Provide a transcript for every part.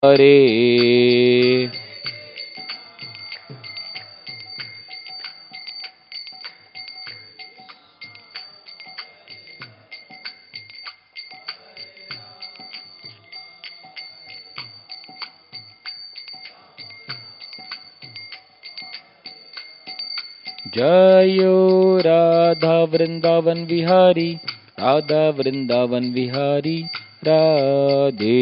रे। जयो राधा वृंदावन विहारी, राधा वृंदावन विहारी राधे।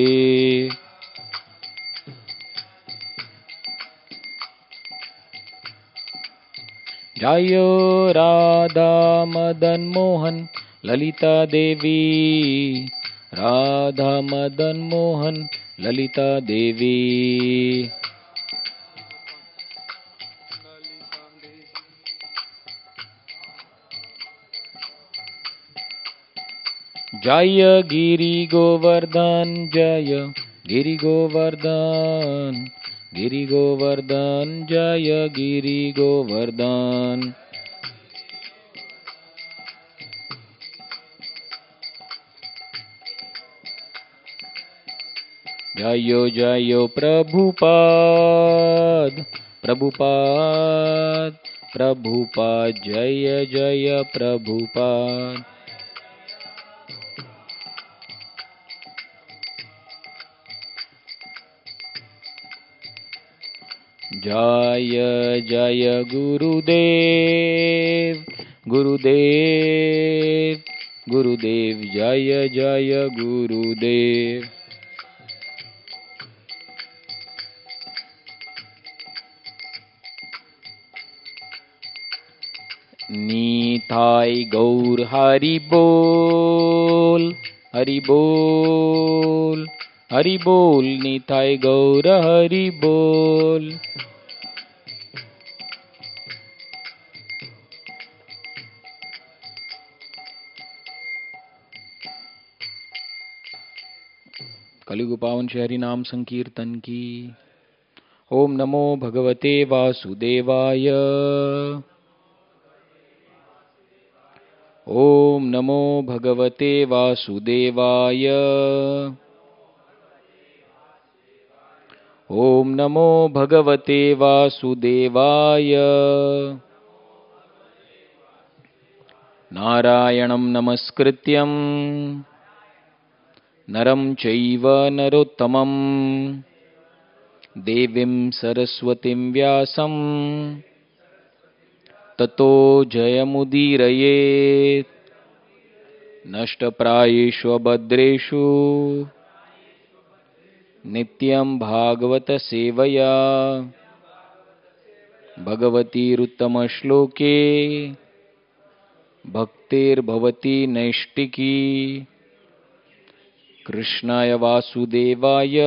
जयो राधा मदन मोहन ललिता देवी, राधा मदन मोहन ललिता देवी। जय गिरि गोवर्धन, जय गिरि गोवर्धन, गिरि गोवर्धन, जय गिरि गोवर्धन। जयो जयो प्रभुपाद, प्रभुपाद, प्रभुपाद, जय जय प्रभुपाद। जय जय गुरुदेव, गुरुदेव, गुरुदेव, जय जय गुरुदेव। नीताई गौर हरि बोल, हरि बोल, हरि बोल, नीताई गौर हरि बोल। कलियुग पावन शहरी नाम संकीर्तन की। ओम नमो भगवते वासुदेवाय, ओम नमो भगवते वासुदेवाय, ओम नमो भगवते वासुदेवाय। नारायणं नमस्कृत्यं नरं चैव नरोत्तमं, देवीं सरस्वतीं व्यासं ततो जयमुदीरयेत्। नष्टप्रायेषु अभद्रेषु नित्यं भागवत सेवया, भगवतीरुत्तमश्लोके भक्तिर्भवति नैष्टिकी। कृष्णाय वासुदेवाय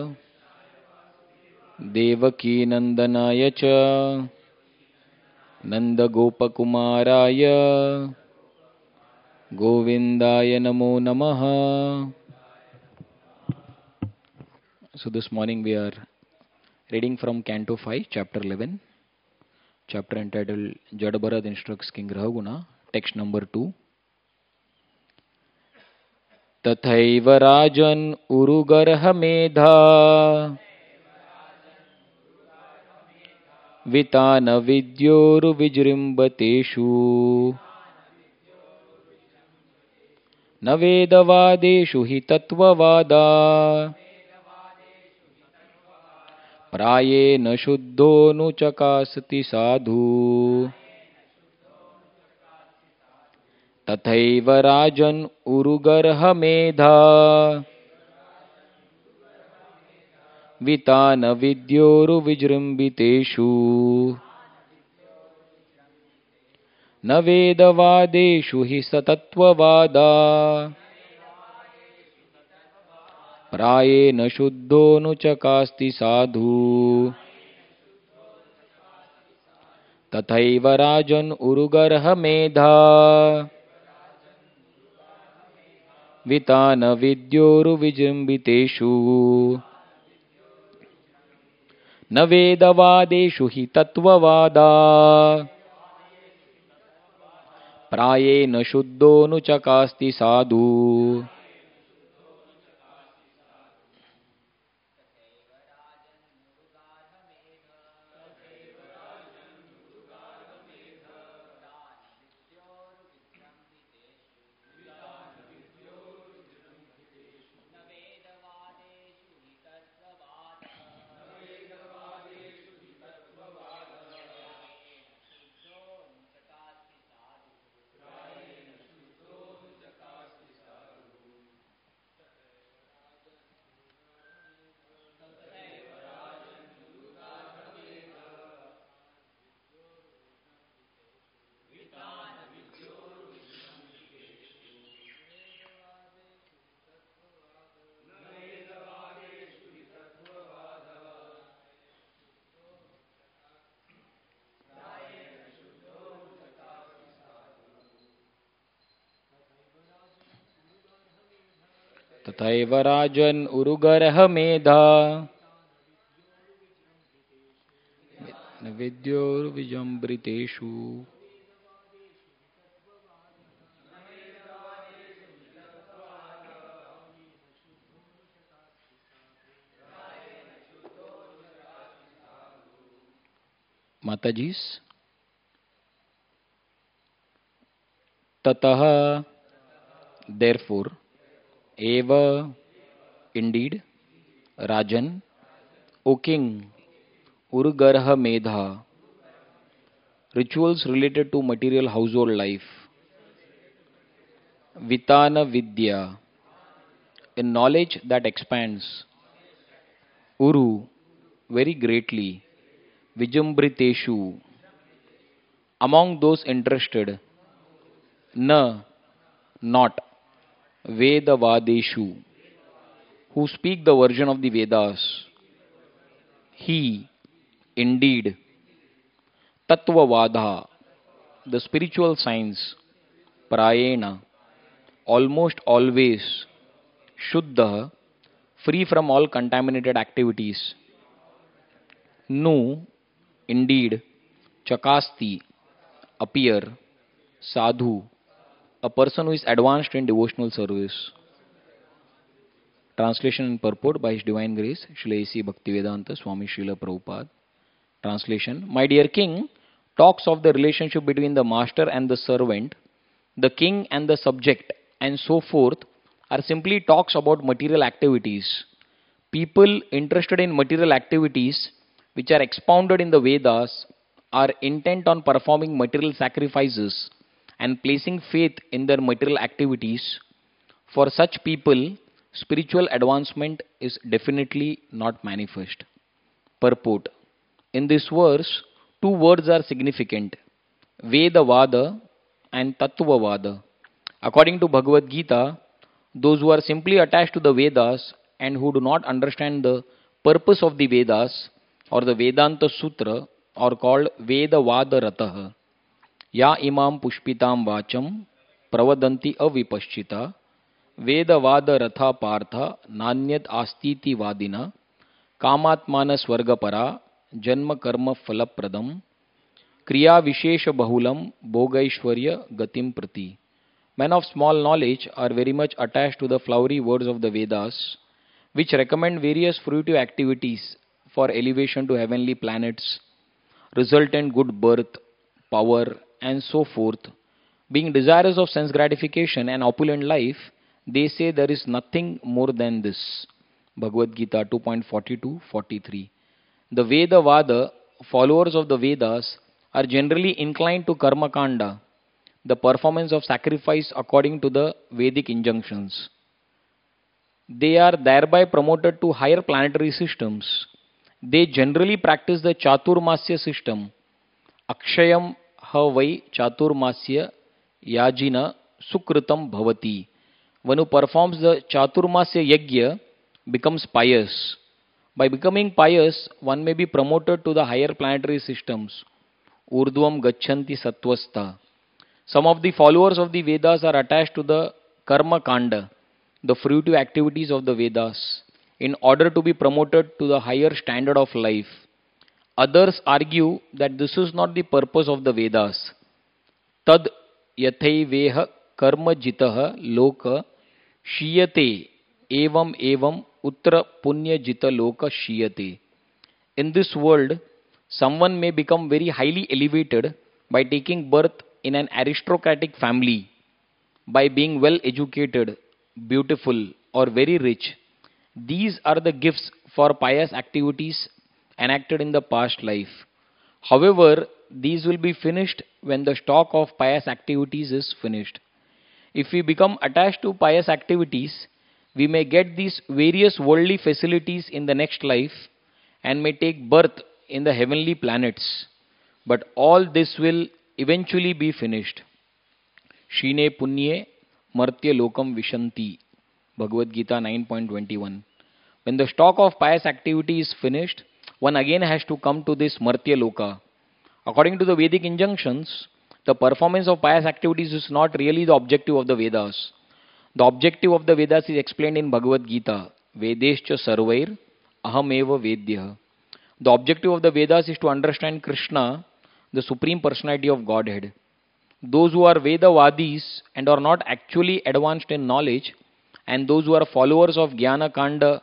देवकीनन्दनाय च नन्दगोपकुमाराय गोविन्दाय नमो नमः। So this morning we are reading from Canto 5, Chapter 11, chapter entitled Jadabharad instructs King Rahuguna, text number 2. तथैव राजन् उरुगर्हमेधा वितान विद्योरुविजृम्भतेषु, न वेदवादेषु हि तत्त्ववादा, प्रायेण शुद्धोऽनुचकासति साधु। तथैव राजन् उरुगर्हमेधा वितान विद्योरुविजृम्भितेषु, न वेदवादेषु हि सतत्ववादा, प्रायेण शुद्धोऽनुचकास्ति साधु। तथैव राजन् उरुगर्हमेधा वितान विद्योरुविजृम्भितेषु, न वेदवादेषु हि तत्त्ववादा, प्रायेण शुद्धोऽनुचकास्ति साधु। तथैव राजन् उरुगरः मेधा विद्योर्विजृम्भितेषु माताजी's ततः therefore eva indeed rajan o king urgarha medha rituals related to material household life vitana vidya a knowledge that expands uru very greatly vijambriteshu among those interested na not vedavadeshu who speak the version of the Vedas he indeed tatvavadha the spiritual science prayena almost always shuddha free from all contaminated activities nu indeed chakasti appear sadhu a person who is advanced in devotional service. Translation and purport by His Divine Grace Srila A.C. Bhaktivedanta Swami Srila Prabhupada. Translation: My dear king talks of the relationship between the master and the servant, the king and the subject, and so forth are simply talks about material activities. People interested in material activities which are expounded in the Vedas are intent on performing material sacrifices and placing faith in their material activities. For such people, spiritual advancement is definitely not manifest. Purport: in this verse, two words are significant: Vedavada and Tattvavada. According to Bhagavad Gita, those who are simply attached to the Vedas and who do not understand the purpose of the Vedas or the Vedanta Sutra are called Vedavada Ratah. Ya imam pushpitam vacham pravadanti avipaschita Vedavada Ratha Partha Nanyad Astiti Vadina Kamatmana Swargapara Janma Karma Falapradam Kriya Vishesha Bahulam Bhogaishwarya Gatim Prati. Men of small knowledge are very much attached to the flowery words of the Vedas, which recommend various fruitive activities for elevation to heavenly planets, resultant good birth, power, and so forth. Being desirous of sense gratification and opulent life, they say there is nothing more than this. Bhagavad Gita 2.42-43. The Vedavada, followers of the Vedas, are generally inclined to Karma Kanda, the performance of sacrifice according to the Vedic injunctions. They are thereby promoted to higher planetary systems. They generally practice the Chaturmasya system. Akshayam ha vai Chaturmasya yajina sukritam bhavati. One who performs the Chaturmasya yajna becomes pious. By becoming pious, one may be promoted to the higher planetary systems. Urdhvam gachanti sattvastha. Some of the followers of the Vedas are attached to the Karma Kanda, the fruitive activities of the Vedas, in order to be promoted to the higher standard of life. Others argue that this is not the purpose of the Vedas. Tad yathaiveha karma jitaha loka shiyate evam uttara punya jita loka shiyate. In this world, someone may become very highly elevated by taking birth in an aristocratic family, by being well educated, beautiful, or very rich. These are the gifts for pious activities enacted in the past life. However, these will be finished when the stock of pious activities is finished. If we become attached to pious activities, we may get these various worldly facilities in the next life and may take birth in the heavenly planets. But all this will eventually be finished. Shine punye martya lokam vishanti. Bhagavad Gita 9.21. When the stock of pious activity is finished, one again has to come to this martya loka. According to the Vedic injunctions, the performance of pious activities is not really the objective of the Vedas. The objective of the Vedas is explained in Bhagavad Gita. Vedescha sarvair ahameva vedyah. The objective of the Vedas is to understand Krishna, the Supreme Personality of Godhead. Those who are Vedavadis and are not actually advanced in knowledge, and those who are followers of Jnana Kanda,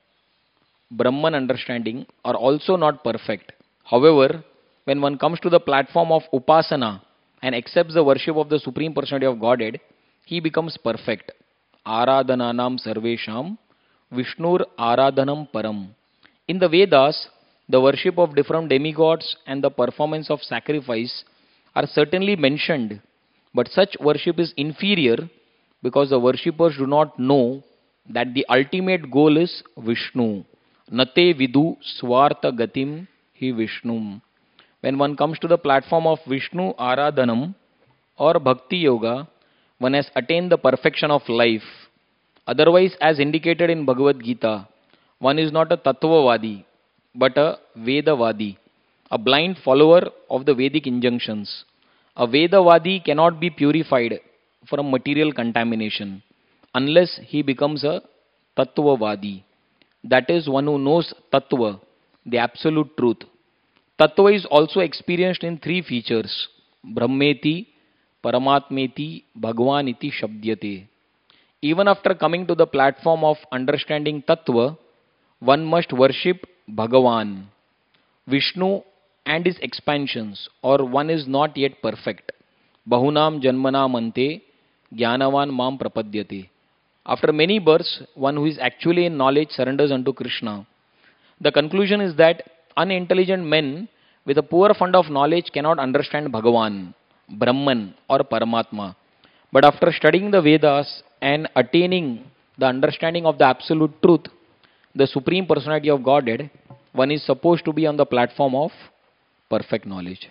Brahman understanding, are also not perfect. However, when one comes to the platform of Upasana and accepts the worship of the Supreme Personality of Godhead, he becomes perfect. Aradhananam sarvesham Vishnur aradhanam param. In the Vedas, the worship of different demigods and the performance of sacrifice are certainly mentioned, but such worship is inferior because the worshippers do not know that the ultimate goal is Vishnu. Nate vidu swartha gatim hi Vishnum. When one comes to the platform of Vishnu Aradhanam or Bhakti Yoga, one has attained the perfection of life. Otherwise, as indicated in Bhagavad Gita, one is not a Tattvavadi, but a Vedavadi, a blind follower of the Vedic injunctions. A Vedavadi cannot be purified from material contamination unless he becomes a Tattvavadi. That is, one who knows Tattva, the absolute truth. Tattva is also experienced in three features: Brahmeti, Paramatmeti, Bhagwaniti Shabdyate. Even after coming to the platform of understanding Tattva, one must worship Bhagavan, Vishnu and his expansions, or one is not yet perfect. Bahunam Janmanam Ante Jnanavan Mam Prapadyate. After many births, one who is actually in knowledge surrenders unto Krishna. The conclusion is that unintelligent men with a poor fund of knowledge cannot understand Bhagavan, Brahman or Paramatma. But after studying the Vedas and attaining the understanding of the absolute truth, the Supreme Personality of Godhead, one is supposed to be on the platform of perfect knowledge.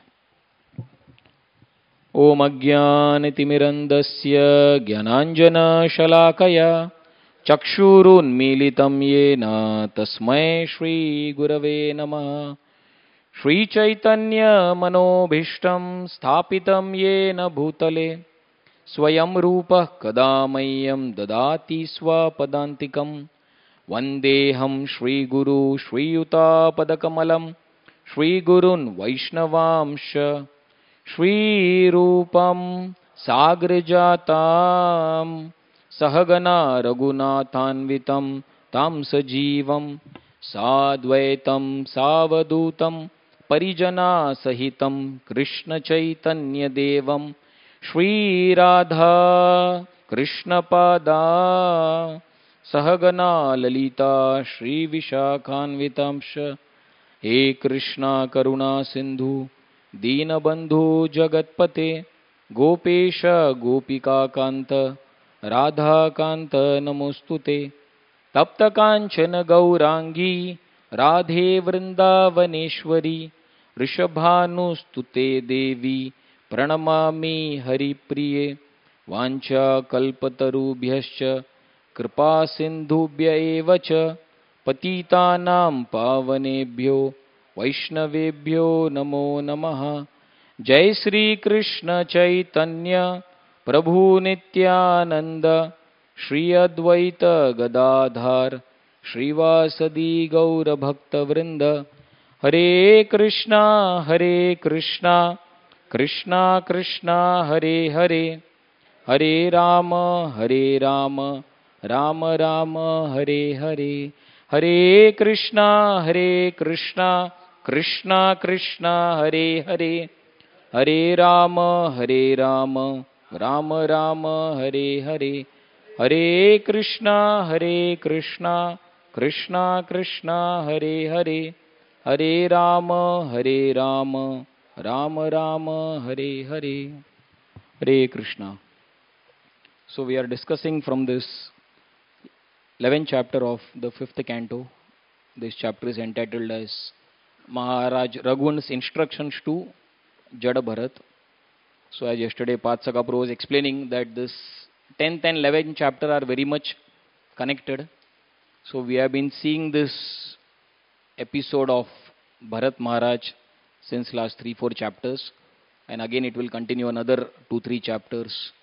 Om Ajnanatimirandasya Jnananjana Shalakaya Chakshurunmilitam Yena Tasmai Shri Gurave Namaha. Shri Chaitanya Manobhishtam Sthapitam Yena Bhutale Swayam Rupa Kadamayyam Dadati Swapadantikam Vandeham Shri Guru Shri Yuta Padakamalam Shri Gurun Vaishnavamsha Shri Rupam Sagrajatam Sahagana Raghunathanvitam Tam Sajivam Sadvaitam Savadutam Parijana Sahitam Krishna Chaitanya Devam Shri Radha Krishna Pada Sahagana Lalita Shri Vishakhanvitamsha. He Krishna Karuna Sindhu Deenabandhu Jagatpate Gopesha Gopika Kanta Radha Kanta Namostute Tapta Kanchana Gaurangi Radhe Vrindavaneshwari Rishabhanustute Devi Pranamami Haripriye Vancha Kalpatarubhyascha Kripa Sindhubhya evacha Patitanam Pavanebhyo Vaishnavebhyo Namo Namaha. Jai Sri Krishna Chaitanya Prabhu Nityananda Shri Advaita Gadadhar Shrivasadi Gaura Bhakta Vrinda. Hare Krishna Krishna Krishna Hare Hare Hare Rama Rama Rama Hare Hare. Hare Krishna Krishna Krishna Hare Hare Hare Rama Rama Rama Hare Hare. Hare Krishna Krishna Krishna Hare Hare Hare Rama Rama Rama Hare Hare. Hare Krishna. So we are discussing from this 11th chapter of the 5th canto. This chapter is entitled as Maharaj Raghuvan's instructions to Jada Bharat. So as yesterday Path Sakapur was explaining that this 10th and 11th chapter are very much connected. So we have been seeing this episode of Bharat Maharaj since last 3-4 chapters, and again it will continue another 2-3 chapters.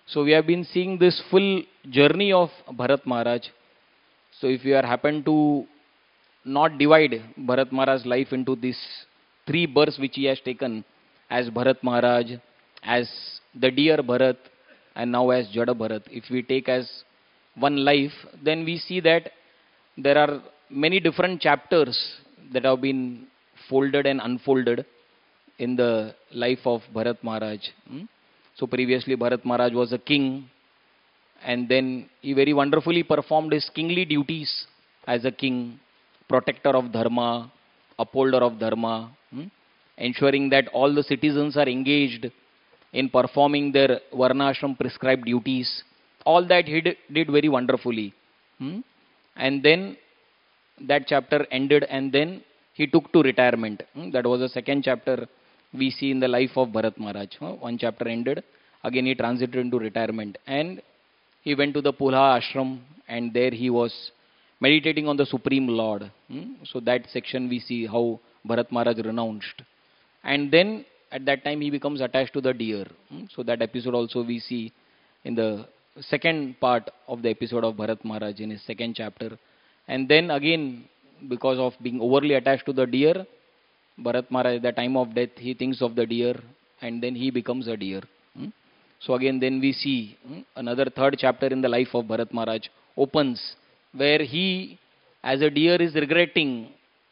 So we have been seeing this full journey of Bharat Maharaj. So if you are happen to not divide Bharat Maharaj's life into these three births which he has taken as Bharat Maharaj, as the dear Bharat, and now as Jada Bharat. If we take as one life, then we see that there are many different chapters that have been folded and unfolded in the life of Bharat Maharaj. So previously Bharat Maharaj was a king, and then he very wonderfully performed his kingly duties as a king, protector of dharma, upholder of dharma, ensuring that all the citizens are engaged in performing their varnashram prescribed duties. All that he did very wonderfully. And then that chapter ended, and then he took to retirement. That was the second chapter we see in the life of Bharat Maharaj. One chapter ended, again he transited into retirement, and he went to the Pulha ashram, and there he was meditating on the Supreme Lord. So that section we see how Bharat Maharaj renounced. And then at that time he becomes attached to the deer. So that episode also we see in the second part of the episode of Bharat Maharaj in his second chapter. And then again, because of being overly attached to the deer, Bharat Maharaj at the time of death, he thinks of the deer, and then he becomes a deer. So again then we see another third chapter in the life of Bharat Maharaj opens, where he as a deer is regretting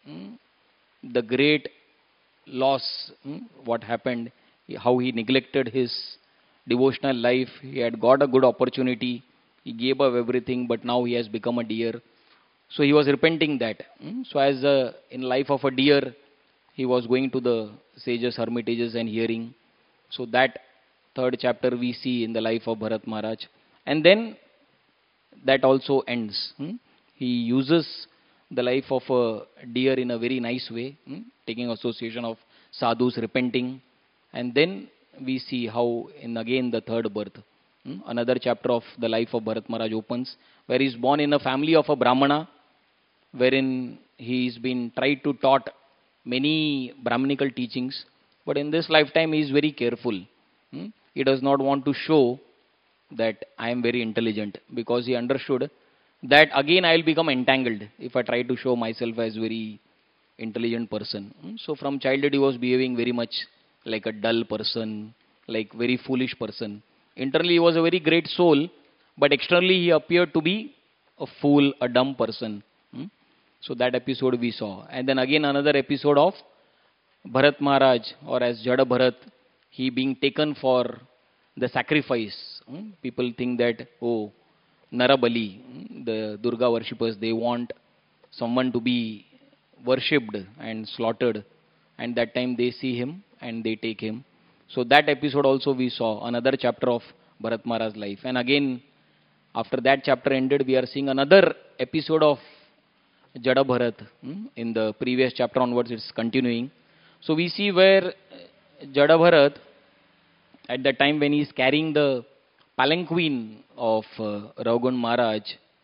the great loss, what happened, how he neglected his devotional life. He had got a good opportunity, he gave up everything, but now he has become a deer. So he was repenting that. So as in life of a deer, he was going to the sages, hermitages and hearing. So that third chapter we see in the life of Bharat Maharaj. And then that also ends. He uses the life of a deer in a very nice way, taking association of sadhus, repenting. And then we see how in again the third birth, another chapter of the life of Bharat Maharaj opens, where he is born in a family of a Brahmana, wherein he is been tried to taught many Brahminical teachings, but in this lifetime he is very careful. He does not want to show that I am very intelligent, because he understood that again I will become entangled if I try to show myself as very intelligent person. So from childhood he was behaving very much like a dull person, like very foolish person. Internally he was a very great soul, but externally he appeared to be a fool, a dumb person. So that episode we saw. And then again another episode of Bharat Maharaj, or as Jada Bharat, he being taken for the sacrifice. People think that, oh, Narabali, the Durga worshippers, they want someone to be worshipped and slaughtered. And that time they see him and they take him. So that episode also we saw, another chapter of Bharat Maharaj's life. And again, after that chapter ended, we are seeing another episode of Jada Bharat. In the previous chapter onwards, it's continuing. So we see where Jada Bharat, at the time when he is carrying the palanquin of Raghugan Maharaj,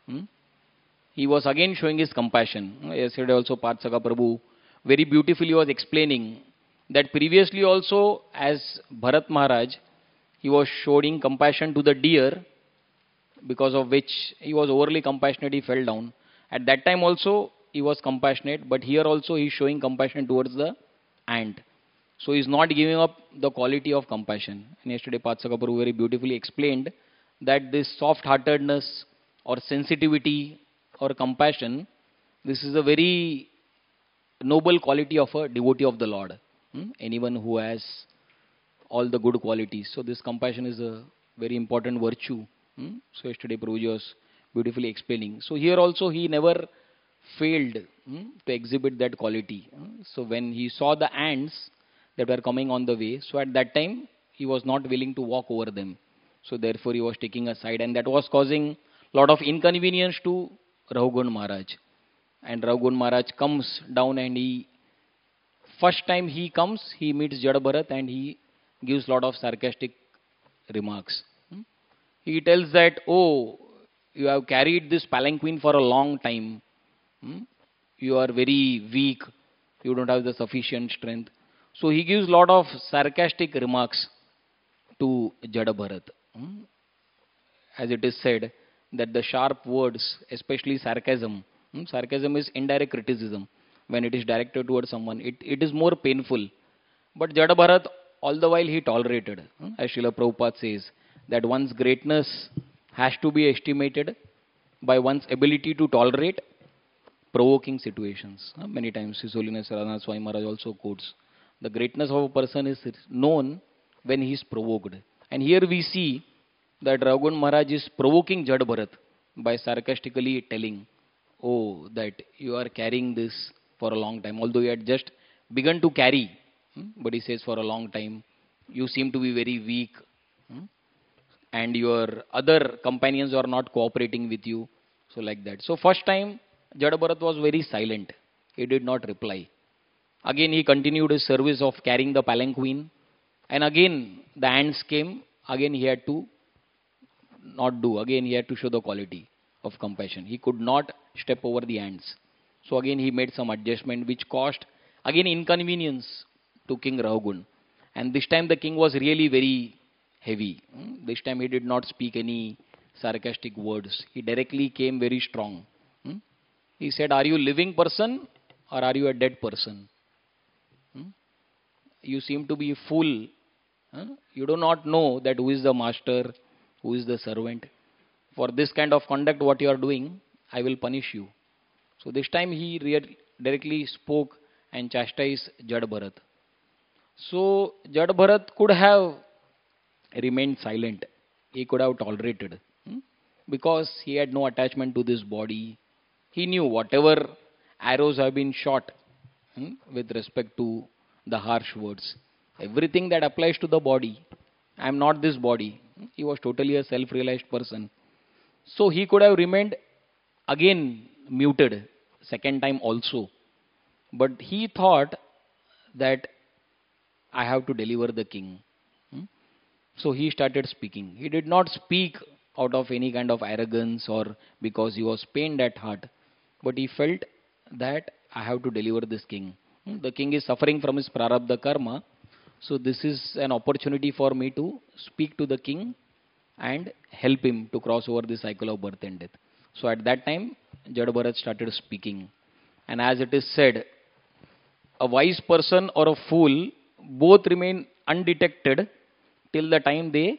he was again showing his compassion. Yesterday also Patsaka Prabhu very beautifully was explaining that previously also as Bharat Maharaj, he was showing compassion to the deer, because of which he was overly compassionate, he fell down. At that time also he was compassionate, but here also he is showing compassion towards the ant. So he is not giving up the quality of compassion. And yesterday Patsaka Prabhu very beautifully explained that this soft-heartedness or sensitivity or compassion, this is a very noble quality of a devotee of the Lord. Anyone who has all the good qualities. So this compassion is a very important virtue. So yesterday Prabhuji was beautifully explaining. So here also he never failed to exhibit that quality. So when he saw the ants that were coming on the way, so at that time he was not willing to walk over them. So therefore he was taking aside, and that was causing a lot of inconvenience to Raghugan Maharaj. And Raghugan Maharaj comes down, and first time he comes, he meets Jada Bharat and he gives lot of sarcastic remarks. He tells that, oh, you have carried this palanquin for a long time. You are very weak. You don't have the sufficient strength. So he gives lot of sarcastic remarks to Jada Bharat. as it is said, that the sharp words, especially sarcasm, sarcasm is indirect criticism. When it is directed towards someone, it is more painful. But Jada Bharat, all the while he tolerated, as Srila Prabhupada says, that one's greatness has to be estimated by one's ability to tolerate provoking situations. Many times His Holiness Radhanath Swami Maharaj also quotes, the greatness of a person is known when he is provoked. And here we see that Raghuvan Maharaj is provoking Jada Bharat by sarcastically telling, oh, that you are carrying this for a long time. Although you had just begun to carry, but he says for a long time, you seem to be very weak, and your other companions are not cooperating with you. So like that. So first time, Jada Bharat was very silent. He did not reply. Again, he continued his service of carrying the palanquin. And again, the ants came. Again, he had to not do. Again, he had to show the quality of compassion. He could not step over the ants. So again, he made some adjustment which caused, again, inconvenience to King Raghuvan. And this time the king was really very heavy. This time he did not speak any sarcastic words. He directly came very strong. He said, are you a living person or are you a dead person? You seem to be a fool. You do not know that who is the master, who is the servant. For this kind of conduct what you are doing, I will punish you. So this time he directly spoke and chastised Jada Bharat. So Jada Bharat could have remained silent. He could have tolerated. Because he had no attachment to this body. He knew whatever arrows have been shot with respect to the harsh words. Everything that applies to the body. I am not this body. He was totally a self-realized person. So he could have remained again muted, second time also. But he thought that I have to deliver the king. So he started speaking. He did not speak out of any kind of arrogance or because he was pained at heart. But he felt that I have to deliver this king. The king is suffering from his prarabdha karma. So this is an opportunity for me to speak to the king and help him to cross over the cycle of birth and death. So at that time, Jada Bharat started speaking. And as it is said, a wise person or a fool both remain undetected till the time they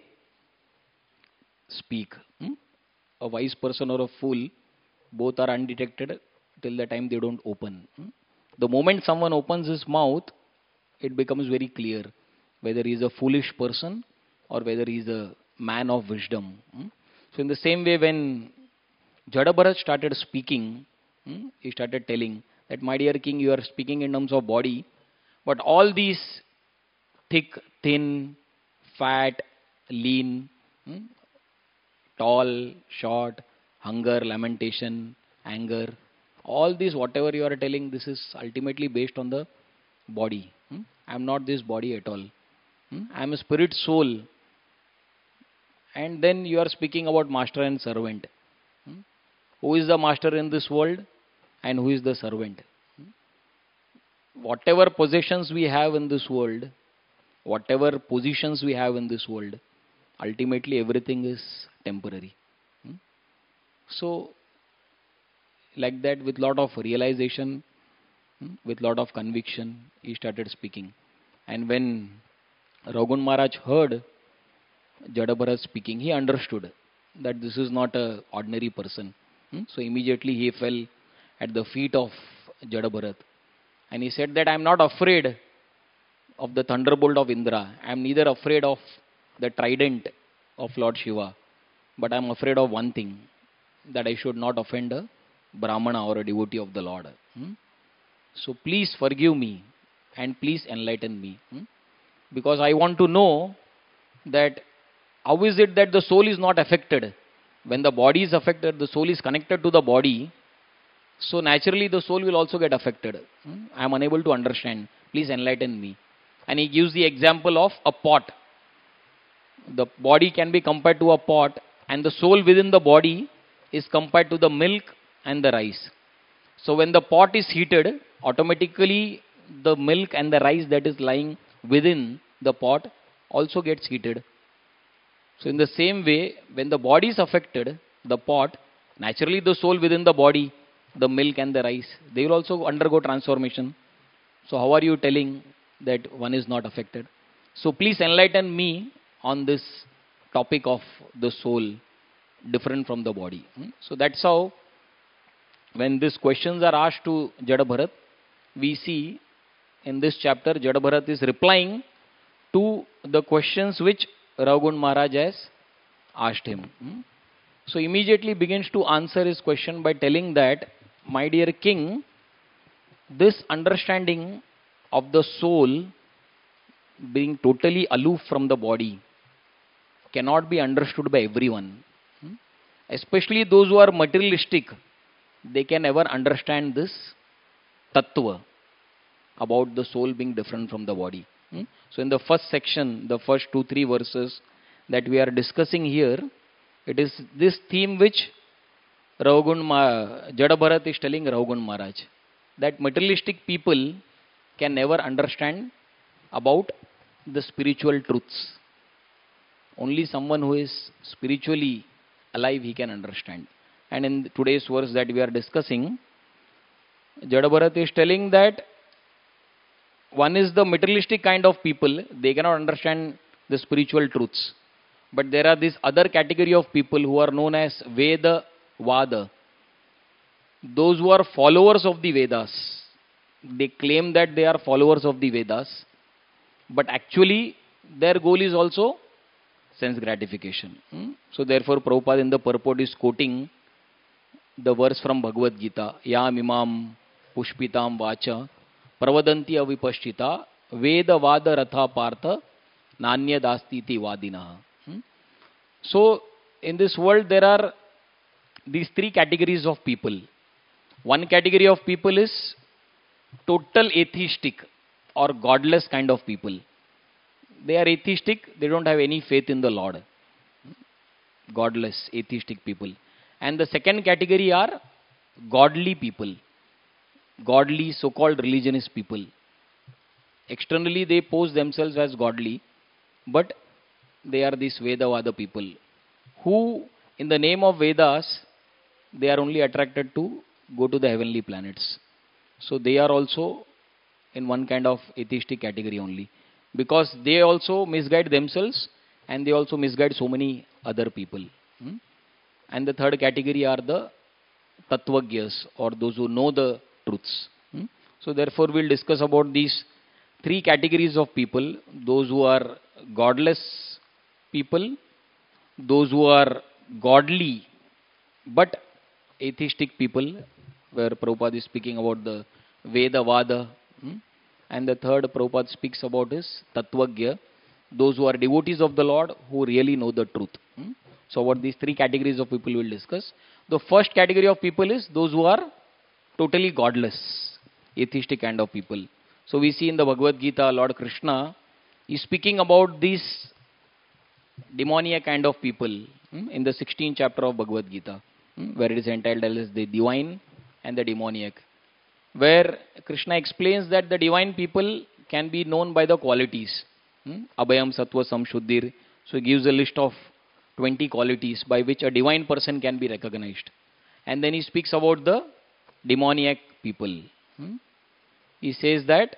speak. A wise person or a fool, both are undetected till the time they don't open. The moment someone opens his mouth, it becomes very clear whether he is a foolish person or whether he is a man of wisdom. So in the same way, when Jada Bharat started speaking, he started telling that, my dear king, you are speaking in terms of body, but all these thick, thin, fat, lean, tall, short, hunger, lamentation, anger, all these, whatever you are telling, this is ultimately based on the body. I am not this body at all. I am a spirit soul. And then you are speaking about master and servant. Who is the master in this world and who is the servant? Whatever possessions we have in this world, whatever positions we have in this world, ultimately everything is temporary. So, like that, with lot of realization, with lot of conviction, he started speaking. And when Raghuvan Maharaj heard Jada Bharat speaking, he understood that this is not an ordinary person. So immediately he fell at the feet of Jada Bharat. And he said that I am not afraid of the thunderbolt of Indra. I am neither afraid of the trident of Lord Shiva. But I am afraid of one thing, that I should not offend a Brahmana or a devotee of the Lord. So please forgive me and please enlighten me. Because I want to know that how is it that the soul is not affected? When the body is affected, the soul is connected to the body. So naturally the soul will also get affected. I am unable to understand. Please enlighten me. And he gives the example of a pot. The body can be compared to a pot and the soul within the body is compared to the milk and the rice. So when the pot is heated, automatically the milk and the rice that is lying within the pot also gets heated. So in the same way, when the body is affected, the pot, naturally the soul within the body, the milk and the rice, they will also undergo transformation. So how are you telling that one is not affected? So please enlighten me on this topic of the soul different from the body. So that's how when these questions are asked to Jada we see in this chapter Jada is replying to the questions which Raghugan Maharaj has asked him. So immediately begins to answer his question by telling that, my dear king, this understanding of the soul being totally aloof from the body cannot be understood by everyone. Especially those who are materialistic, they can never understand this tattva about the soul being different from the body. So in the first section, the first 2-3 verses that we are discussing here, it is this theme which Jada is telling Raghugan Maharaj, that materialistic people can never understand about the spiritual truths. Only someone who is spiritually alive, he can understand. And in today's verse that we are discussing, Jada is telling that one is the materialistic kind of people, they cannot understand the spiritual truths. But there are this other category of people who are known as Veda Vada. Those who are followers of the Vedas. They claim that they are followers of the Vedas, but actually their goal is also sense gratification. So therefore Prabhupada in the purport is quoting the verse from Bhagavad Gita, Yam imam pushpitam vacha pravadanti avipashchita veda vada ratha partha nanya dastiti vadina. So in this world there are these 3 categories of people. One category of people is total atheistic or godless kind of people. They are atheistic, they don't have any faith in the Lord. Godless, atheistic people. And the second category are godly people. Godly, so-called religionist people. Externally they pose themselves as godly, but they are these Vedavada people who, in the name of Vedas, they are only attracted to go to the heavenly planets. So they are also in one kind of atheistic category only, because they also misguide themselves and they also misguide so many other people. And the third category are the Tattvajnas, or those who know the truths. So therefore we'll discuss about these 3 categories of people: those who are godless people, those who are godly but atheistic people, where Prabhupada is speaking about the Veda Vada, and the third Prabhupada speaks about is Tattvajna, those who are devotees of the Lord who really know the truth. So what these 3 categories of people will discuss. The first category of people is those who are totally godless, atheistic kind of people. So we see in the Bhagavad Gita, Lord Krishna is speaking about these demoniac kind of people in the 16th chapter of Bhagavad Gita, where it is entitled as the divine and the demoniac, where Krishna explains that the divine people can be known by the qualities. Abhayam Sattva Samshuddhir. So he gives a list of 20 qualities by which a divine person can be recognized. And then he speaks about the demoniac people. He says that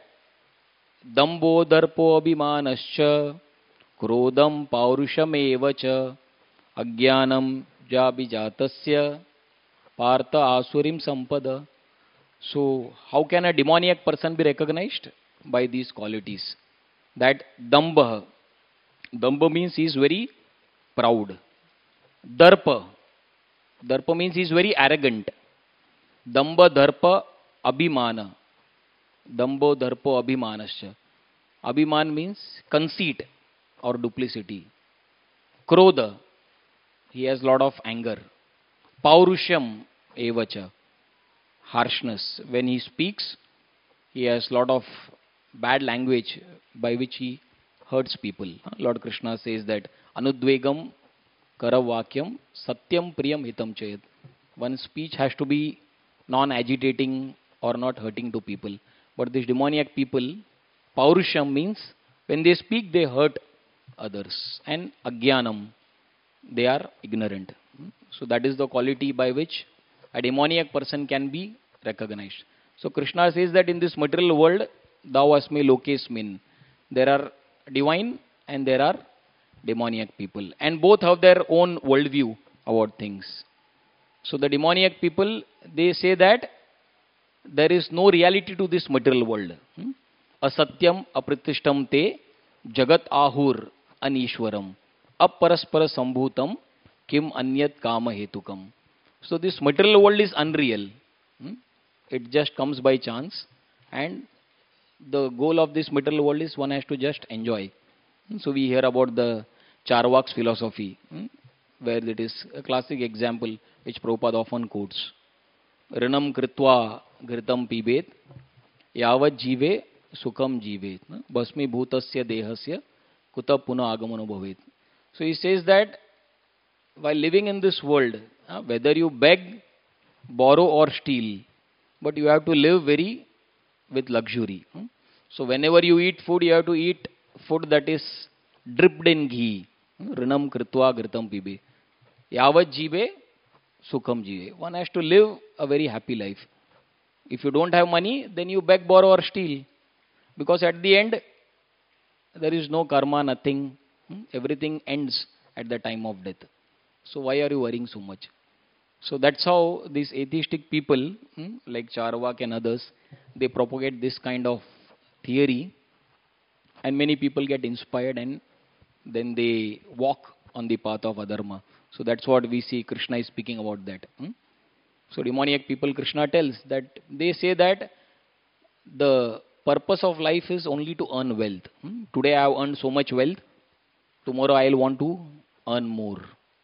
Dambo Darpo Abhimanascha Krodam Paurusham Evacha Agyanam Jabijatasya Partha Asurim Sampada. So how can a demoniac person be recognized? By these qualities. That Dambha. Dambha means he is very proud. Darpa. Darpa means he is very arrogant. Damba Darpa Abhimana. Dambo Darpo Abhimanasya. Abhiman means conceit or duplicity. Krodha. He has lot of anger. Paurusham Evacha. Harshness. When he speaks, he has lot of bad language by which he hurts people. Lord Krishna says that Anudvegam Karavakyam Satyam Priyam Hitam Chayat. One speech has to be non-agitating or not hurting to people. But these demoniac people, Paurusham means when they speak they hurt others. And Agyanam. they are ignorant. So that is the quality by which a demoniac person can be recognized. So Krishna says that in this material world, thou asmi lokesmin, there are divine and there are demoniac people, and both have their own worldview about things. So the demoniac people, they say that there is no reality to this material world. Asatyam apratishtam te jagat ahur anishwaram aparaspara sambhutam kim anyat kama hetukam. So this material world is unreal. It just comes by chance, and the goal of this material world is one has to just enjoy. So we hear about the Charvak's philosophy, where it is a classic example which Prabhupada often quotes. Rinam kritva ghritam pibet yavat jive sukham jivet basmi bhutasya dehasya kuta puna agamano bhavet. So he says that while living in this world, whether you beg, borrow or steal, but you have to live very with luxury. So whenever you eat food, you have to eat food that is dripped in ghee. Rinam kritva ghritam pibe yavat jive sukham jive. One has to live a very happy life. If you don't have money, then you beg, borrow or steal, because at the end there is no karma, nothing. Everything ends at the time of death. So why are you worrying so much? So that's how these atheistic people, like Charvak and others, they propagate this kind of theory, and many people get inspired and then they walk on the path of adharma. So that's what we see Krishna is speaking about that. So demoniac people, Krishna tells that they say that the purpose of life is only to earn wealth. Today I have earned so much wealth, tomorrow I will want to earn more.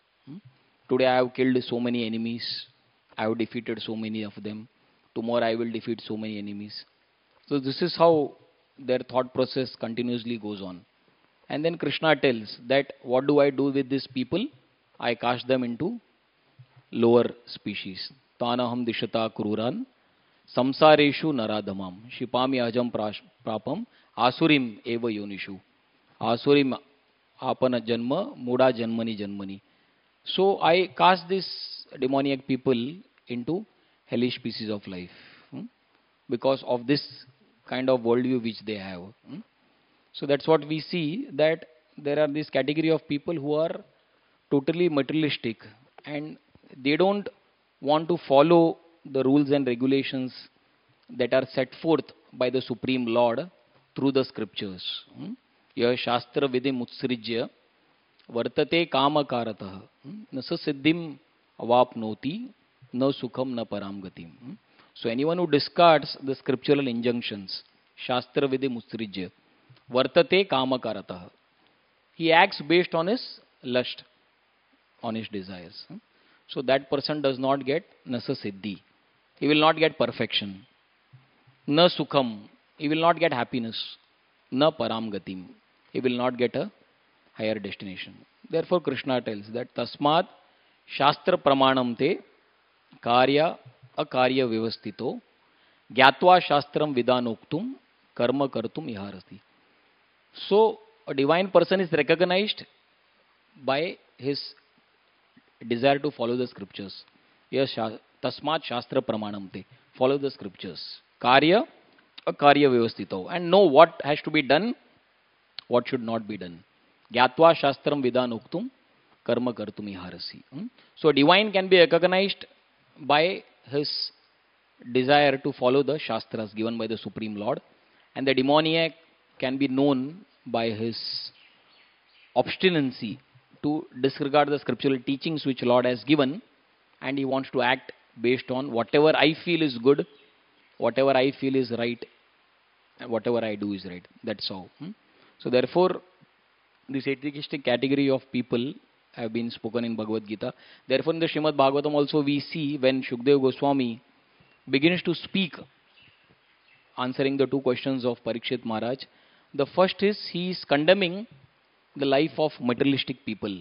Today I have killed so many enemies, I have defeated so many of them, tomorrow I will defeat so many enemies. So this is how their thought process continuously goes on. And then Krishna tells that what do I do with these people? I cast them into lower species. Tanaham dishata kruran samsareshu naradhamam shipami ajam prapam asurim eva yonishu asurim apana janma muda janmani janmani. So I cast these demoniac people into hellish pieces of life because of this kind of worldview which they have. So that's what we see, that there are this category of people who are totally materialistic, and they don't want to follow the rules and regulations that are set forth by the Supreme Lord through the scriptures. Yah shastra vidim utsrijya vartate kamakaratah na siddhim avapnoti na sukham na param gatim. So anyone who discards the scriptural injunctions, shastra vidim utsrijya vartate kamakaratah, he acts based on his lust, on his desires. So that person does not get nasa siddhi. He will not get perfection. Na sukham, he will not get happiness. Na param gatim, he will not get a higher destination. Therefore Krishna tells that tasmat shastra pramanam te karya akarya vivastito gyatva shastram vidanoktum karma kartum iharasti. So a divine person is recognized by his desire to follow the scriptures. Yes, tasmat shastra pramanam te, follow the scriptures. Karya akarya vivastito, and know what has to be done, what should not be done. Gyatva shastram vidanoktum karma kartum iharasi. So a divine can be recognized by his desire to follow the shastras given by the Supreme Lord, and the demoniac can be known by his obstinacy to disregard the scriptural teachings which Lord has given, and he wants to act based on whatever I feel is good, whatever I feel is right, and whatever I do is right. That's all. So therefore, this atheistic category of people have been spoken in Bhagavad Gita. Therefore, in the Srimad Bhagavatam also we see when Shukdev Goswami begins to speak, answering the two questions of Parikshit Maharaj. The first is he is condemning the life of materialistic people.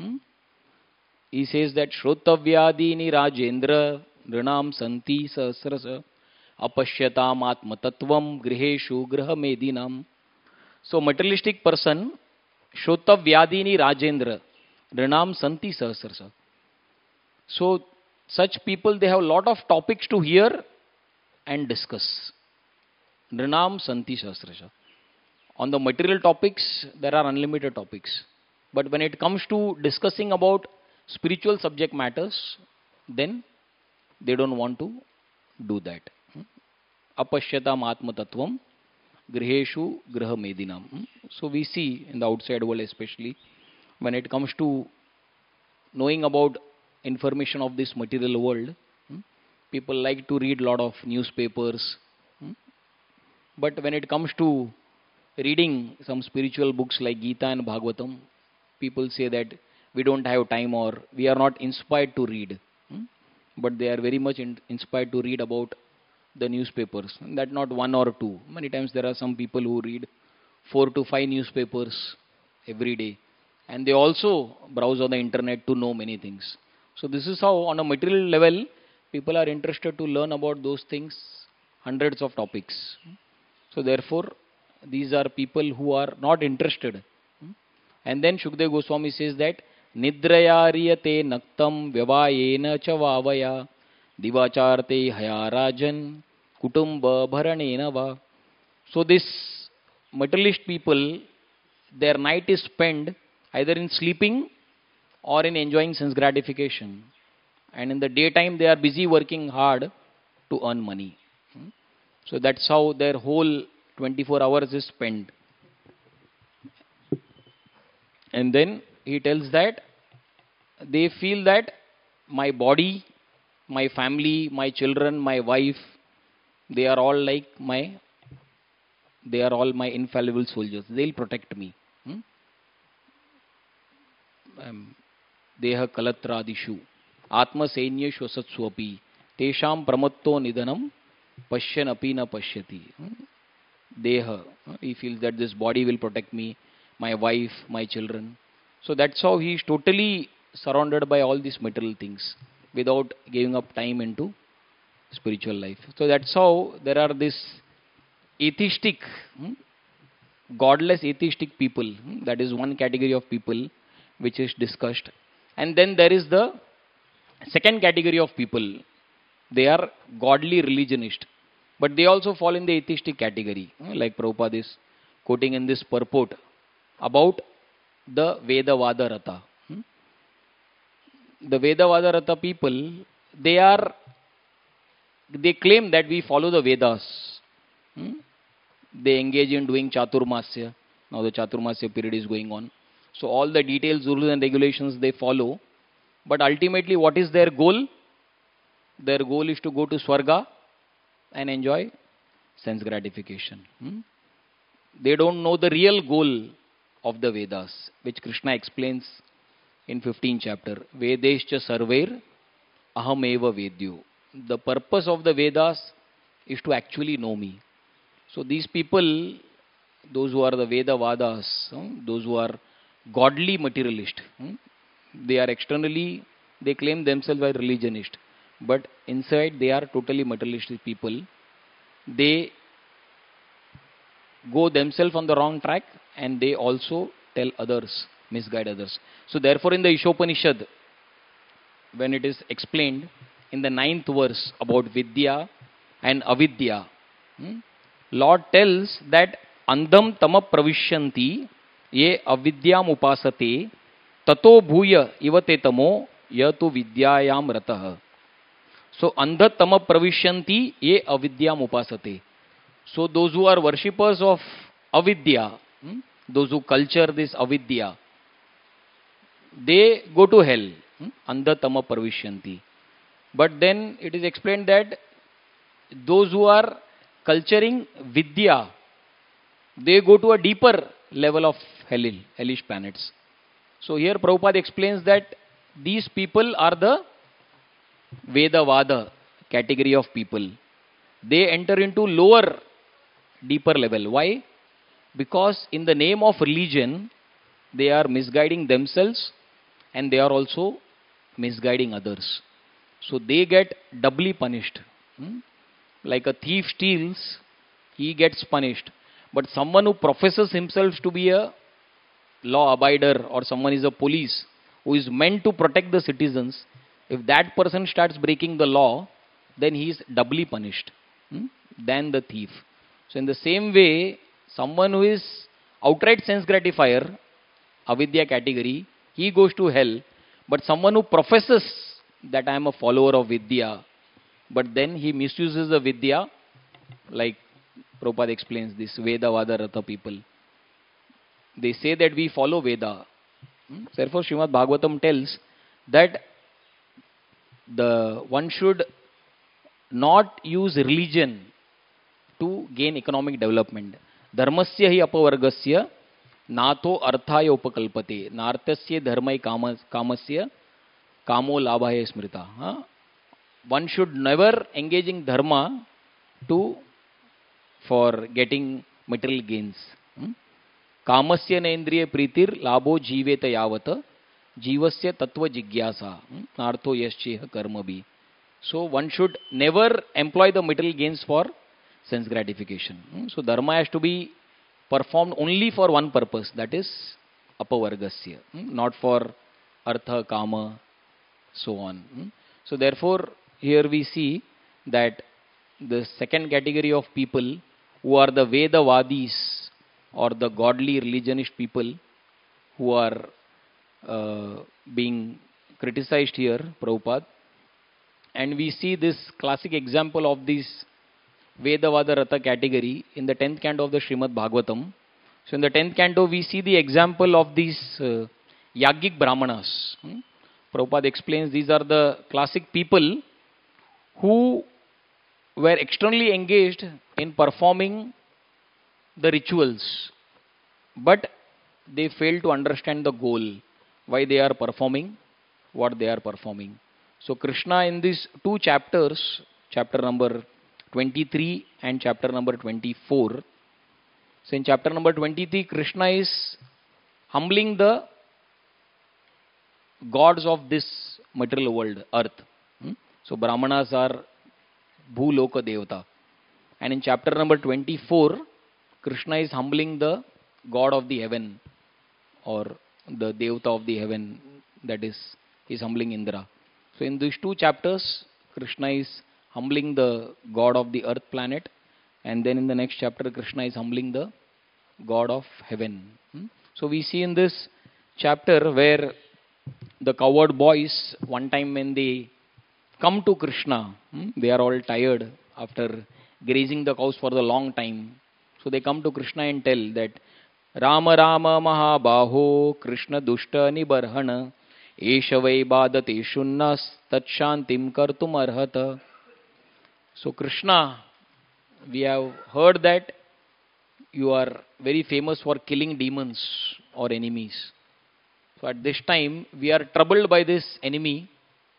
He says that Shrotavyadini Rajendra Nrinam Santi Sahasrasa Apashyatam Atma Tattvam Griheshu Griha Medinam. So materialistic person, Shrotavyadini Rajendra, Rinam santi sahasrasha. So such people, they have a lot of topics to hear and discuss. Nrinam santi sahasrasha. On the material topics, there are unlimited topics. But when it comes to discussing about spiritual subject matters, then they don't want to do that. Apashyatam atma tattvam griheshu graha medinam. So we see in the outside world especially, when it comes to knowing about information of this material world, people like to read a lot of newspapers. But when it comes to reading some spiritual books like Gita and Bhagavatam, people say that we don't have time or we are not inspired to read. But they are very much inspired to read about the newspapers. That not one or two. Many times there are some people who read 4 to 5 newspapers every day. And they also browse on the internet to know many things. So this is how on a material level, people are interested to learn about those things, hundreds of topics. So therefore, these are people who are not interested. And then Shukdev Goswami says that Nidrayariyate naktam vyavayena cha vavaya divacharte hayarajan kutumba bharanena va. So this materialist people, their night is spent either in sleeping or in enjoying sense gratification. And in the daytime, they are busy working hard to earn money. So that's how their whole 24 hours is spent. And then he tells that they feel that my body, my family, my children, my wife, they are all my infallible soldiers. They'll protect me. Deha kalatradishu atma sainya shvasatswapi tesham pramatto nidanam pashyan api na pashyati. Deha, he feels that this body will protect me, my wife, my children. So that's how he is totally surrounded by all these material things without giving up time into spiritual life. So that's how there are this atheistic, godless atheistic people. That is one category of people which is discussed. And then there is the second category of people. They are godly religionist. But they also fall in the atheistic category. Like Prabhupada is quoting in this purport about the Vedavada Rata. The Vedavada Rata people, they claim that we follow the Vedas. They engage in doing Chaturmasya. Now the Chaturmasya period is going on. So all the details, rules and regulations they follow. But ultimately what is their goal? Their goal is to go to Swarga and enjoy sense gratification. They don't know the real goal of the Vedas, which Krishna explains in 15th chapter. Vedescha sarver aham eva vedyo. The purpose of the Vedas is to actually know me. So these people, those who are the Vedavadas, those who are godly materialist, they are externally, they claim themselves as religionist. But inside they are totally materialistic people. They go themselves on the wrong track and they also tell others, misguide others. So therefore in the Ishopanishad, when it is explained in the 9th verse about Vidya and Avidya, Lord tells that Andam tama pravishyanti ye avidyam upasate tato bhuya ivate tamo yatu vidyayam ratah. So andha tama pravishyanti ye avidyam upasate. So those who are worshippers of avidya, those who culture this avidya, they go to hell. Andha tama pravishyanti. But then it is explained that those who are culturing vidya, they go to a deeper level of hellish planets. So here Prabhupada explains that these people are the Vedavada category of people. They enter into lower, deeper level. Why? Because in the name of religion, they are misguiding themselves and they are also misguiding others. So they get doubly punished. Like a thief steals, he gets punished. But someone who professes himself to be a law abider or someone is a police who is meant to protect the citizens, if that person starts breaking the law, then he is doubly punished than the thief. So in the same way, someone who is outright sense gratifier, avidya category, he goes to hell. But someone who professes that I am a follower of Vidya, but then he misuses the Vidya, like Prabhupada explains this, Veda Vada Ratha people. They say that we follow Veda. Therefore, Srimad Bhagavatam tells that the one should not use religion to gain economic development. Dharmasya hi apavargasya nato arthaya upakalpate nartasya dharmai kamasya kamo labhaya smrita. One should never engage in dharma for getting material gains. Kamasya nendriya pritir labho jiveta yavata jivasya tattva jigyasa nartho yascheh karma bhi. So one should never employ the material gains for sense gratification. So dharma has to be performed only for one purpose, that is apavargasya, not for artha, kama, so on. So therefore here we see that the second category of people who are the Vedavadis or the godly religionist people who are being criticized here, Prabhupada. And we see this classic example of this Vedavada Ratha category in the 10th canto of the Srimad Bhagavatam. So in the 10th canto we see the example of these Yagik Brahmanas. Prabhupada explains these are the classic people who were externally engaged in performing the rituals, but they failed to understand the goal, why they are performing what they are performing. So Krishna in these two chapters, chapter number 23 and chapter number 24, so in chapter number 23, Krishna is humbling the gods of this material world, earth. So Brahmanas are Bhuloka Devata. And in chapter number 24, Krishna is humbling the god of the heaven, or the Devata of the heaven, that is, he is humbling Indra. So in these two chapters, Krishna is humbling the god of the earth planet, and then in the next chapter, Krishna is humbling the god of heaven. So we see in this chapter where the coward boys, one time when they come to Krishna, they are all tired after grazing the cows for the long time. So they come to Krishna and tell that Rama Rama Mahabaho Krishna Dushta Nibarhana Esha Vai Badate Shunnas Tatshantim Kartum Arhata. So Krishna, we have heard that you are very famous for killing demons or enemies. So at this time, we are troubled by this enemy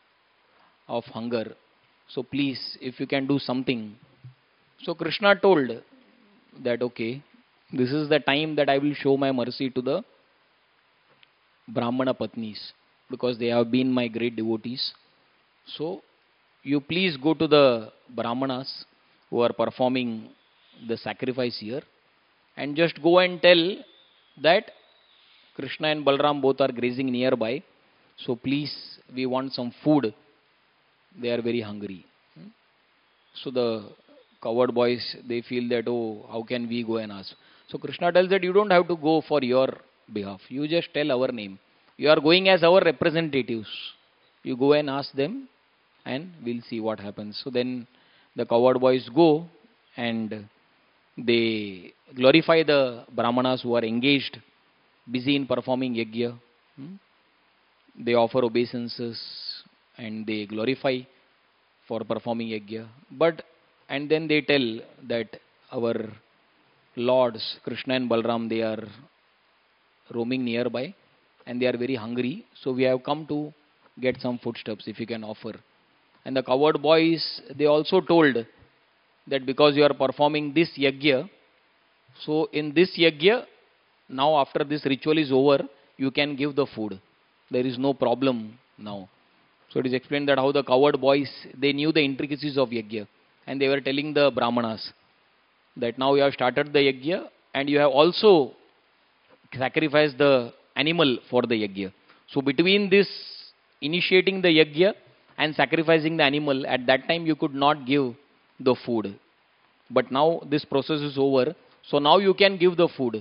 of hunger. So please, if you can do something. So Krishna told that, okay, this is the time that I will show my mercy to the Brahmana Patnis, because they have been my great devotees. So you please go to the Brahmanas who are performing the sacrifice here, and just go and tell that Krishna and Balram both are grazing nearby. So please, we want some food. They are very hungry. So the coward boys, they feel that, oh, how can we go and ask? So Krishna tells that you don't have to go for your behalf. You just tell our name. You are going as our representatives. You go and ask them, and we'll see what happens. So then the coward boys go and they glorify the Brahmanas who are engaged, busy in performing yajna. They offer obeisances and they glorify for performing yajna. And then they tell that our lords, Krishna and Balram, they are roaming nearby and they are very hungry. So we have come to get some foodstuffs if you can offer. And the coward boys, they also told that because you are performing this yajna, so in this yajna, now after this ritual is over, you can give the food. There is no problem now. So it is explained that how the coward boys, they knew the intricacies of yajna, and they were telling the Brahmanas that now you have started the yajna and you have also sacrificed the animal for the yajna. So between this initiating the yajna and sacrificing the animal, at that time you could not give the food. But now this process is over, so now you can give the food.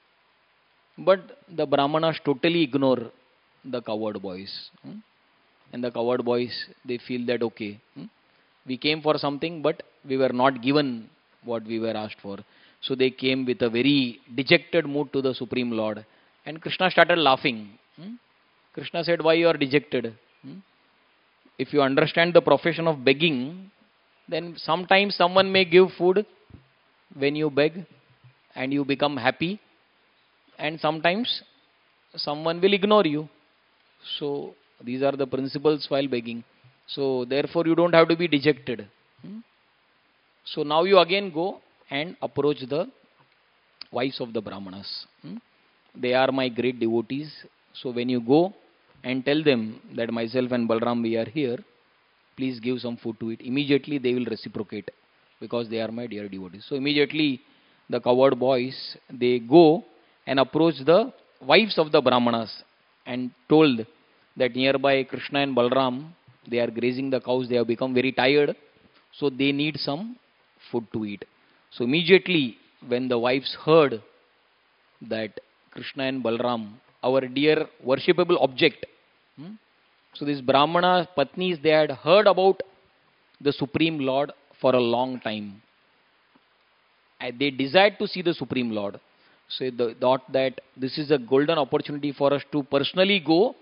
But the Brahmanas totally ignore the coward boys. And the coward boys, they feel that okay, we came for something, but we were not given what we were asked for. So they came with a very dejected mood to the Supreme Lord. And Krishna started laughing. Krishna said, why you are dejected? If you understand the profession of begging, then sometimes someone may give food when you beg and you become happy, and sometimes someone will ignore you. So these are the principles while begging. So therefore you don't have to be dejected. So now you again go and approach the wives of the Brahmanas. They are my great devotees. So when you go and tell them that myself and Balram we are here, please give some food to it. Immediately they will reciprocate because they are my dear devotees. So immediately the coward boys, they go and approach the wives of the Brahmanas and told that nearby Krishna and Balram, they are grazing the cows, they have become very tired, so they need some food to eat. So immediately when the wives heard that Krishna and Balram, our dear worshipable object, so these Brahmana Patnis, they had heard about the Supreme Lord for a long time. And they desired to see the Supreme Lord. So they thought that this is a golden opportunity for us to personally go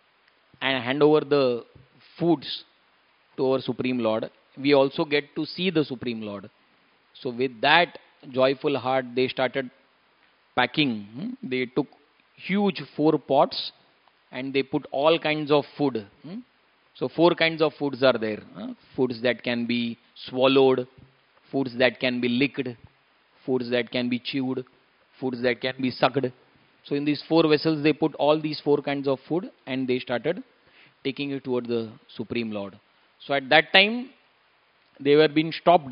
and hand over the foods to our Supreme Lord. We also get to see the Supreme Lord. So with that joyful heart, they started packing. They took huge 4 pots and they put all kinds of food. So 4 kinds of foods are there. Foods that can be swallowed, foods that can be licked, foods that can be chewed, foods that can be sucked. So in these 4 vessels, they put all these 4 kinds of food and they started taking it toward the Supreme Lord. So at that time, they were being stopped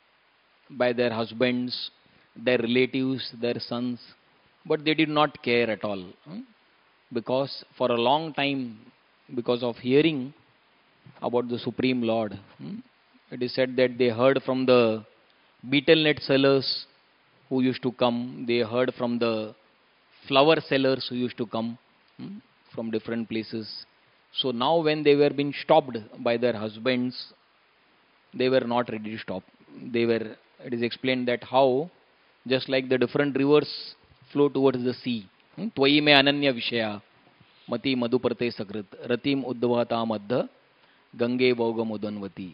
by their husbands, their relatives, their sons, but they did not care at all. Because for a long time, because of hearing about the Supreme Lord, it is said that they heard from the betel net sellers who used to come, they heard from the flower sellers who used to come from different places. So now when they were being stopped by their husbands, they were not ready to stop. It is explained that how, just like the different rivers flow towards the sea. Twayi me ananya vishaya, mati madhuparte sakrit, ratim uddhavata madha, gange vaugam udanvati.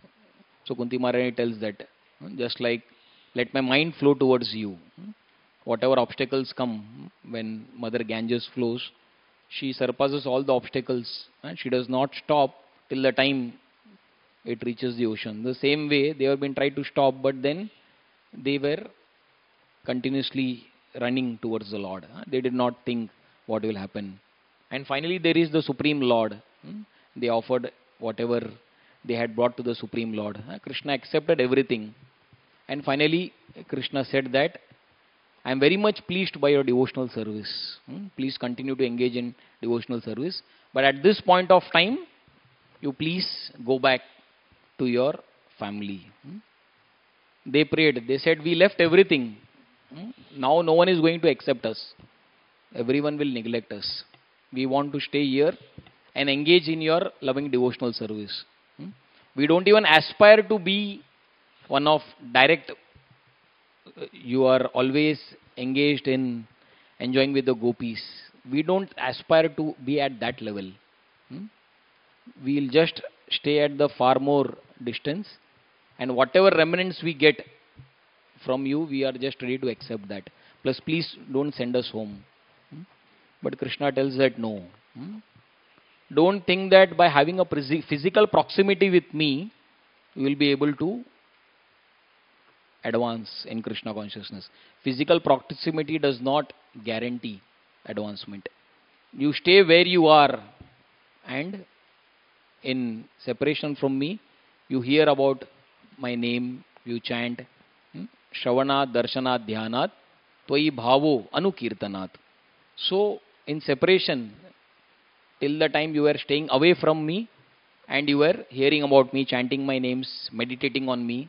So Kunti Maharani tells that, just like, let my mind flow towards you. Whatever obstacles come, when Mother Ganges flows, she surpasses all the obstacles and she does not stop till the time it reaches the ocean. The same way they have been tried to stop, but then they were continuously running towards the Lord. They did not think what will happen. And finally there is the Supreme Lord. They offered whatever they had brought to the Supreme Lord. Krishna accepted everything. And finally Krishna said that, I am very much pleased by your devotional service. Please continue to engage in devotional service. But at this point of time, you please go back to your family. They prayed. They said, we left everything. Now no one is going to accept us. Everyone will neglect us. We want to stay here and engage in your loving devotional service. We don't even aspire to be one of direct. You are always engaged in enjoying with the gopis. We don't aspire to be at that level. We'll just stay at the far more distance, and whatever remnants we get from you, we are just ready to accept that. Plus, please don't send us home. But Krishna tells that no. Don't think that by having a physical proximity with me, you will be able to advance in Krishna consciousness. Physical proximity does not guarantee advancement. You stay where you are, and in separation from me, you hear about my name, you chant Shravana, Darshana, Dhyanat, Tvai Bhavo, Anukirtanat. So, in separation, till the time you were staying away from me and you were hearing about me, chanting my names, meditating on me,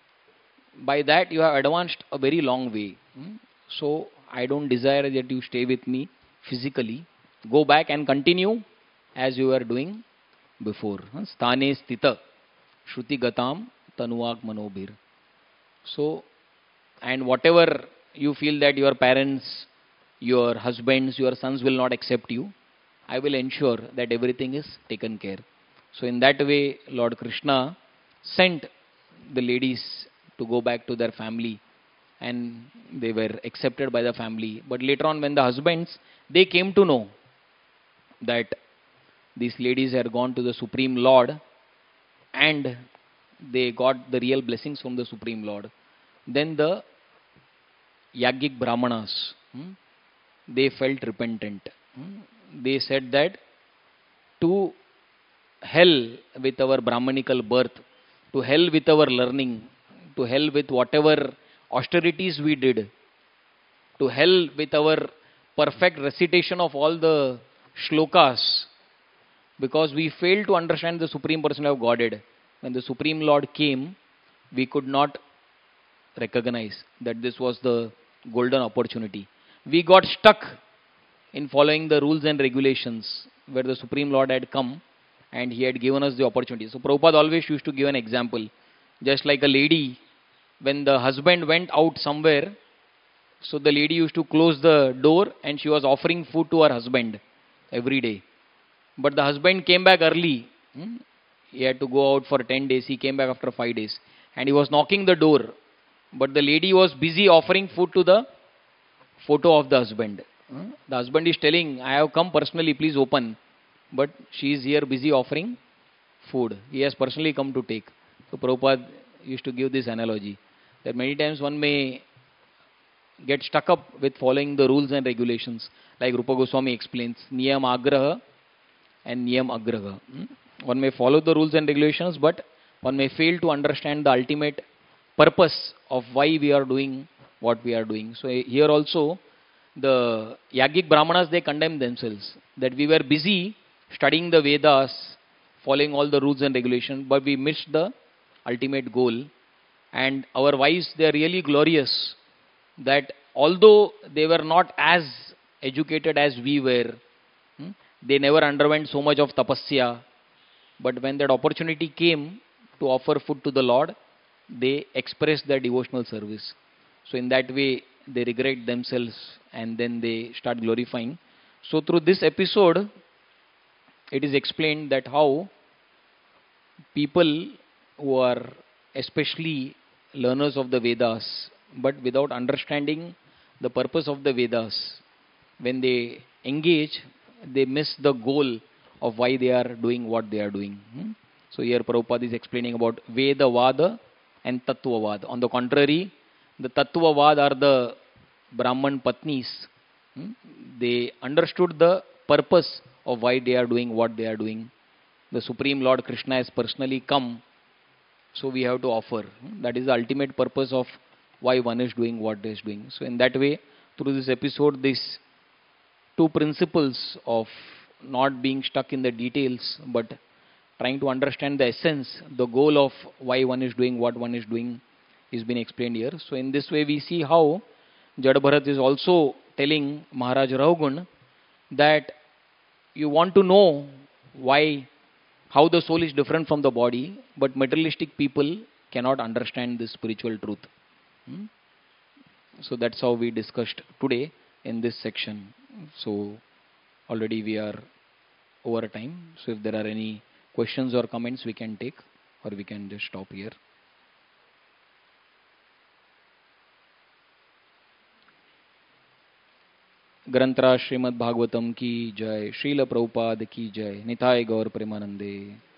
by that you have advanced a very long way. So I don't desire that you stay with me physically. Go back and continue as you were doing before. Sthane sthita shruti gatam tanuak manobhir. So, and whatever you feel that your parents, your husbands, your sons will not accept you, I will ensure that everything is taken care. So in that way, Lord Krishna sent the ladies to go back to their family, and they were accepted by the family. But later on, when the husbands, they came to know that these ladies had gone to the Supreme Lord and they got the real blessings from the Supreme Lord, then the Yagic Brahmanas, they felt repentant. They said that to hell with our Brahmanical birth, to hell with our learning, to hell with whatever austerities we did, to hell with our perfect recitation of all the shlokas, because we failed to understand the Supreme Person of Godhead. When the Supreme Lord came, we could not recognize that this was the golden opportunity. We got stuck in following the rules and regulations where the Supreme Lord had come and he had given us the opportunity. So Prabhupada always used to give an example. Just like a lady, when the husband went out somewhere, so the lady used to close the door and she was offering food to her husband every day. But the husband came back early. He had to go out for 10 days. He came back after 5 days. And he was knocking the door. But the lady was busy offering food to the photo of the husband. The husband is telling, I have come personally, please open. But she is here busy offering food. He has personally come to take. So Prabhupada used to give this analogy, that many times one may get stuck up with following the rules and regulations. Like Rupa Goswami explains, Niyam Agraha and Niyam Agraha. One may follow the rules and regulations, but one may fail to understand the ultimate purpose of why we are doing what we are doing. So here also, the Yagic Brahmanas, they condemn themselves, that we were busy studying the Vedas, following all the rules and regulations, but we missed the ultimate goal. And our wives, they are really glorious, that although they were not as educated as we were, they never underwent so much of tapasya, but when that opportunity came to offer food to the Lord, they expressed their devotional service. So in that way, they regret themselves and then they start glorifying. So through this episode, it is explained that how people who are especially learners of the Vedas, but without understanding the purpose of the Vedas, when they engage, they miss the goal of why they are doing what they are doing. So here Prabhupada is explaining about Veda Vada and Tattva Vada. On the contrary, the Tattva Vada are the Brahman Patnis. They understood the purpose of why they are doing what they are doing. The Supreme Lord Krishna has personally come, so we have to offer. That is the ultimate purpose of why one is doing what they is doing. So in that way, through this episode, these two principles of not being stuck in the details, but trying to understand the essence, the goal of why one is doing what one is doing, is being explained here. So in this way, we see how Jada Bharat is also telling Maharaj Rahugun that you want to know why, how the soul is different from the body, but materialistic people cannot understand this spiritual truth. So that's how we discussed today in this section. So already we are over time. So if there are any questions or comments, we can take, or we can just stop here. ग्रंथराज Shrimad Bhagavatam की जय, श्रील प्रभुपाद की जय, निताय गौर प्रेमानंदे।